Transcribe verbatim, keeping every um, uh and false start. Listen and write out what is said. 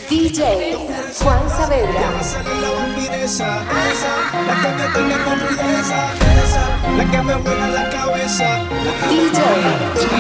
D J Juan Saavedra. La vampiresa, esa, la que me tiene con rudeza, esa, la que me vuela la cabeza. D J